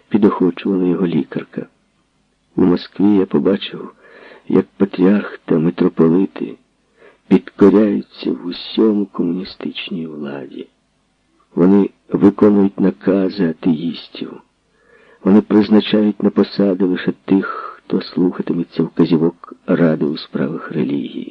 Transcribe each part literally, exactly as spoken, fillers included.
підохочувала його лікарка. У Москві я побачив, як патріарх та митрополити підкоряються в усьому комуністичній владі. Вони виконують накази атеїстів. Вони призначають на посади лише тих, хто слухатиметься вказівок Ради у справах релігії.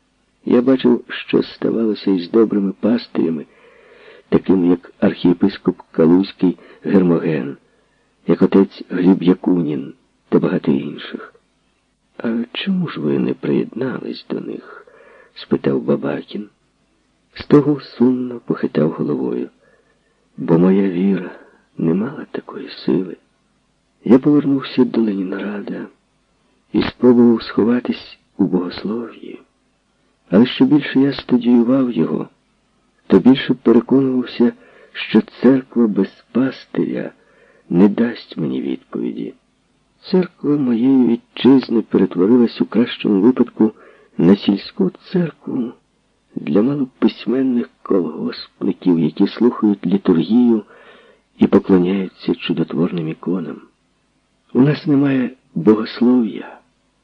Я бачив, що ставалося із добрими пастирями, такими як архієпископ Калузький Гермоген, як отець Гліб Якунін та багато інших. «А чому ж ви не приєднались до них?» – спитав Бабакін. Стогул сумно похитав головою. «Бо моя віра не мала такої сили. Я повернувся до Ленінграда і спробував сховатись у богослов'ї. Але що більше я студіював його, то більше переконувався, що церква без пастиря не дасть мені відповіді. Церква моєї вітчизни перетворилась у кращому випадку на сільську церкву для малописьменних колгоспників, які слухають літургію і поклоняються чудотворним іконам. У нас немає богослов'я,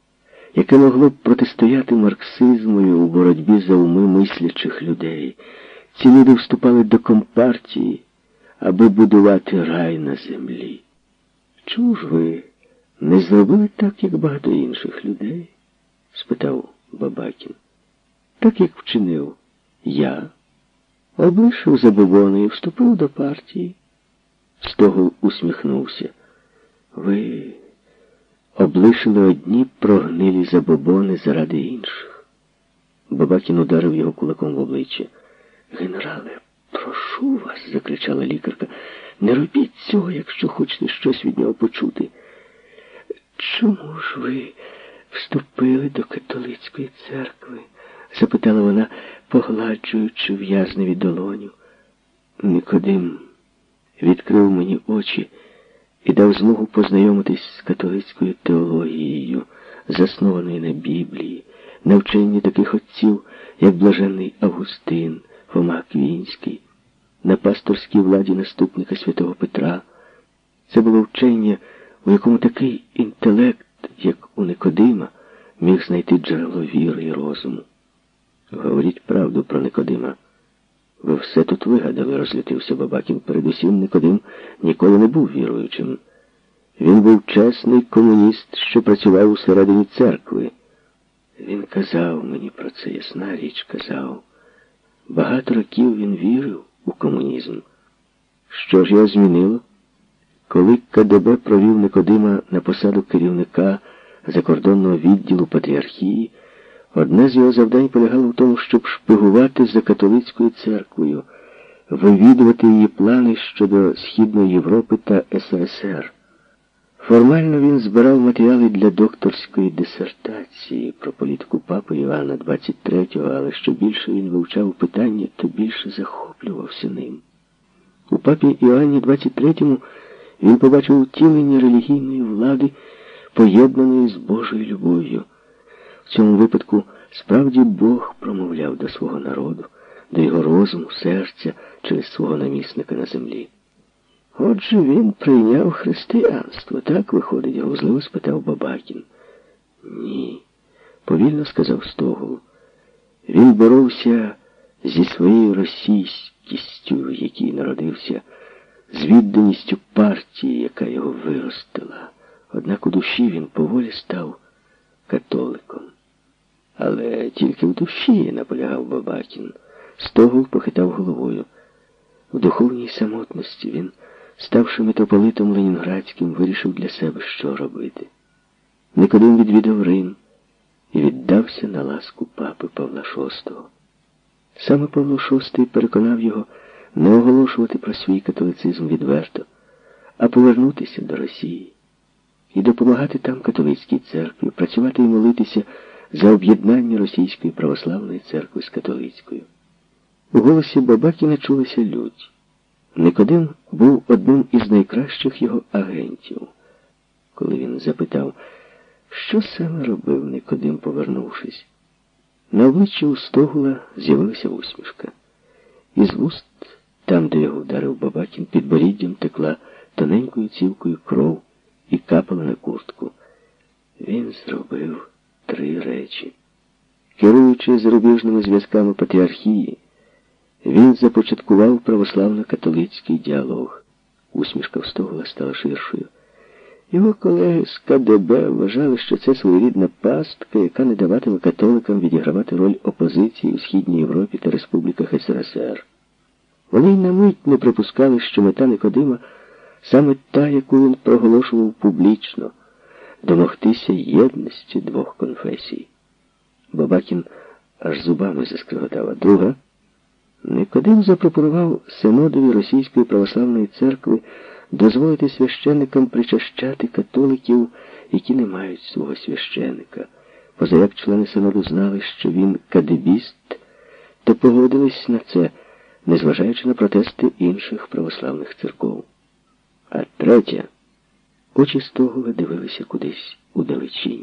яке могло б протистояти марксизму у боротьбі за уми мислячих людей. Ці люди вступали до компартії, аби будувати рай на землі. Чому ж ви не зробили так, як багато інших людей?» – спитав Бабакін. «Так, як вчинив я. Облишив забобони і вступив до партії». Стогул усміхнувся. «Ви облишили одні прогнилі забобони заради інших». Бабакін ударив його кулаком в обличчя. «Генерале, прошу вас!» – закричала лікарка. «Не робіть цього, якщо хочете щось від нього почути». «Чому ж ви вступили до католицької церкви?» – запитала вона, погладжуючи в'язневі долоню. «Никодим відкрив мені очі і дав змогу познайомитись з католицькою теологією, заснованою на Біблії, на вченні таких отців, як блаженний Августин, Фома Аквінський, на пасторській владі наступника святого Петра. Це було вчення, у якому такий інтелект, як у Никодима, міг знайти джерело віри і розуму». «Говоріть правду про Никодима. Ви все тут вигадали», – розлютився Бабакін. «Передусім, Никодим ніколи не був віруючим. Він був чесний комуніст, що працював усередині церкви». «Він казав мені про це, ясна річ, казав. Багато років він вірив у комунізм. Що ж його змінило? Коли КДБ провів Никодима на посаду керівника закордонного відділу патріархії, одне з його завдань полягало в тому, щоб шпигувати за католицькою церквою, вивідувати її плани щодо Східної Європи та СРСР. Формально він збирав матеріали для докторської дисертації про політику папи Іоанна двадцять третього, але що більше він вивчав питання, то більше захоплювався ним. У папі Іоанні двадцять третьому він побачив утілення релігійної влади, поєднаної з Божою любов'ю. В цьому випадку справді Бог промовляв до свого народу, до його розуму, серця, через свого намісника на землі. «Отже, він прийняв християнство, так виходить?» – глузливо спитав Бабакін. «Ні», – повільно сказав Стогул. «Він боровся зі своєю російськістю, в якій народився, з відданістю партії, яка його виростила. Однак у душі він поволі став католиком». «Але тільки в душі», – наполягав Бабакін. Стогул похитав головою. В духовній самотності він, ставши митрополитом Ленінградським, вирішив для себе, що робити. Никодим відвідав Рим і віддався на ласку папи Павла шостого. Саме Павло шостий переконав його не оголошувати про свій католицизм відверто, а повернутися до Росії і допомагати там католицькій церкві, працювати і молитися за об'єднання Російської православної церкви з католицькою. У голосі Бабакіна чулася лють. Никодим був одним із найкращих його агентів. Коли він запитав, що саме робив Никодим, повернувшись, на обличчі у Стогула з'явилася усмішка. Із вуст, там, де його вдарив Бабакін, підборіддям текла тоненькою цівкою кров і капала на куртку. Він зробив три речі. Керуючи зарубіжними зв'язками патріархії, він започаткував православно-католицький діалог. Усмішка в Стогула стала ширшою. Його колеги з ка де бе вважали, що це своєрідна пастка, яка не даватиме католикам відігравати роль опозиції у Східній Європі та республіках ес ер ес ер. Вони й на мить не припускали, що мета Никодима саме та, яку він проголошував публічно – домогтися єдності двох конфесій. Бабакін аж зубами заскриготав. А друга? Никодим запропонував синодові Російської православної церкви дозволити священникам причащати католиків, які не мають свого священика. Позаяк члени синоду знали, що він кадебіст, то погодились на це, незважаючи на протести інших православних церков. А третя, очі Стогула дивилися кудись удалечінь.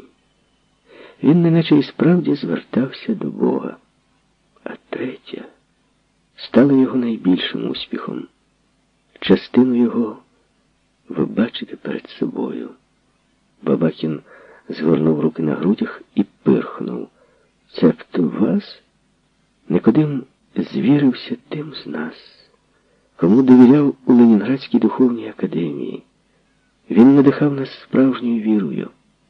Він неначе і справді звертався до Бога. А третя стала його найбільшим успіхом. Частину його ви бачите перед собою. Бабакін згорнув руки на грудях і пирхнув. Цебто вас? Никодим звірився тим з нас, кому довіряв у Ленінградській духовній академії. Він надихав нас справжньою вірою.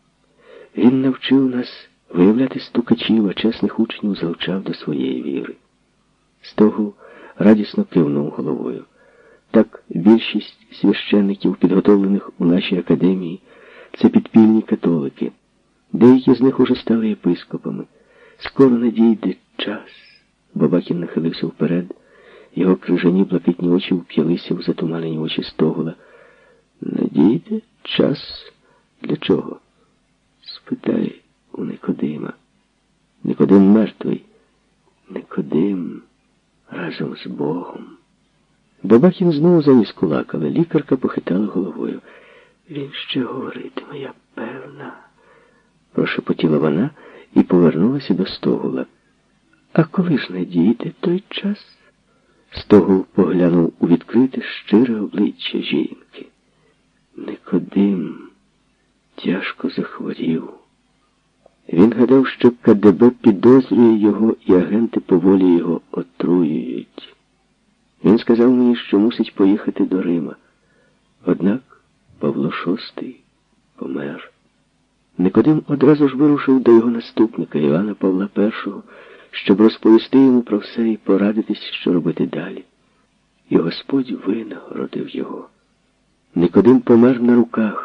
Він навчив нас виявляти стукачів, а чесних учнів залучав до своєї віри. Стогул радісно кивнув головою. Так, більшість священників, підготовлених у нашій академії, це підпільні католики. Деякі з них уже стали єпископами. Скоро надійде час. Бабакін нахилився вперед. Його крижані блакитні очі вп'ялися в затуманені очі Стогула. Надійде час? Для чого? Спитай у Никодима. Никодим мертвий. Никодим разом з Богом. Бабакін знову заніс кулак, але лікарка похитала головою. Він ще говоритиме, я певна. Прошепотіла вона і повернулася до Стогула. А коли ж надійде той час? Стогул поглянув у відкрите, щире обличчя жінки. Никодим тяжко захворів. Він гадав, що ка де бе підозрює його і агенти поволі його отруюють. Він сказав мені, що мусить поїхати до Рима. Однак Павло шостий помер. Никодим одразу ж вирушив до його наступника Івана Павла першого, щоб розповісти йому про все і порадитись, що робити далі. І Господь винагородив його. Никодим помер на руках,